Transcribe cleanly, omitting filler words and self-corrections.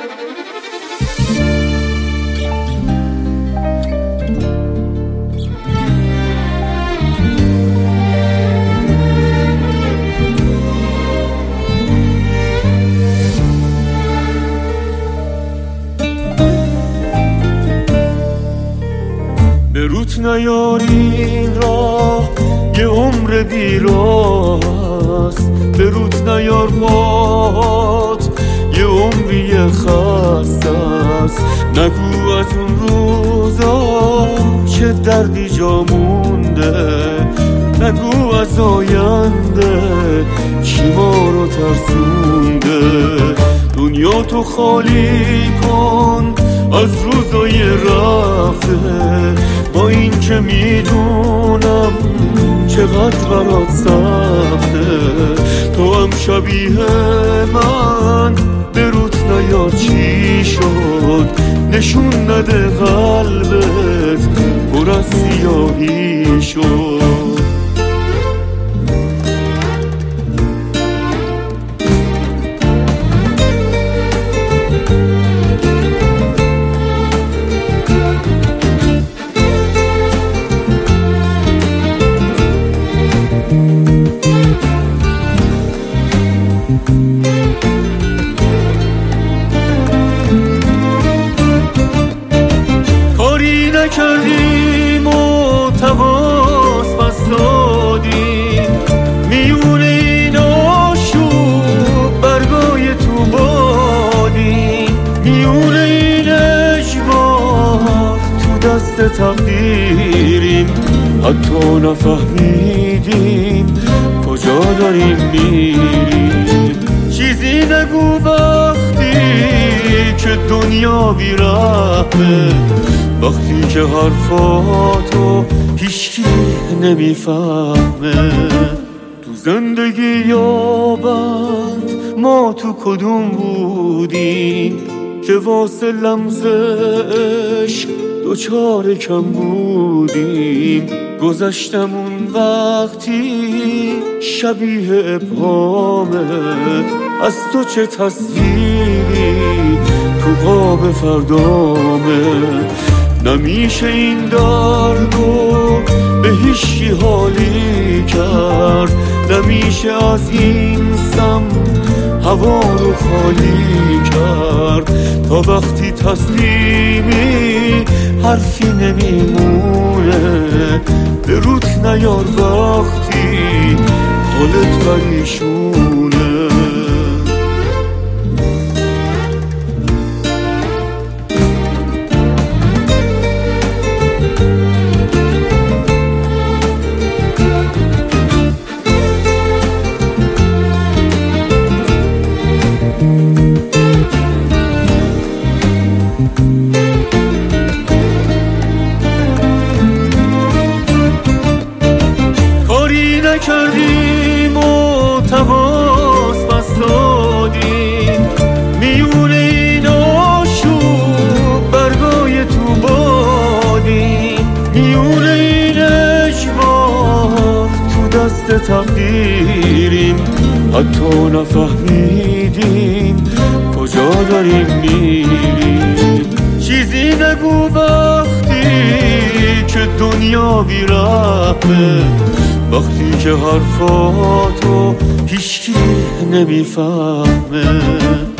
به روت نیارین راه یه عمر بیراست، به روت نیار پات یه عمری خسته است. نگو از اون روزا چه دردی جا مونده، نگو از آینده چی ما رو ترسونده. دنیا تو خالی کن از روزای رفته، با این که میدونم چقدر برات سخته. تو هم شبیه من به روت نیار چی شد، نشون نده قلبت پر از سیاهی شد. کاری نکردیم و تماس بس دادیم، میون این آشوب برگای تو بادیم. میون این اجبار تو دست تقدیریم، حتی نفهمیدیم کجا داریم میریم. چیزی نگو وقتی که دنیا بی‌رحمه، وقتی که حرفاتو هیچکی نمیفهمه. تو زندگی یابند ما تو کدوم بودیم که واسه لمس عشق دوچار کم بودیم. گذشتمون وقتی شبیه ابهامه، از تو چه تصویری تو قاب فردامه. نمیشه این دردو به هیچی حالی کرد، نمیشه از این سم هوا رو خالی کرد. تا وقتی تسلیمی حرفی نمیمونه، به روت نیار وقتی حالت پریشونه. کاری نکردیم و تماس بس دادیم، میون این آشوب برگای تو بادیم. میون این اجبار تو دست تقدیریم، حتی نفهمیدیم کجا داریم میریم. چیزی نگو وقتی که دنیا بی‌رحمه، وقتی که حرفاتو هیچکی نمیفهمه.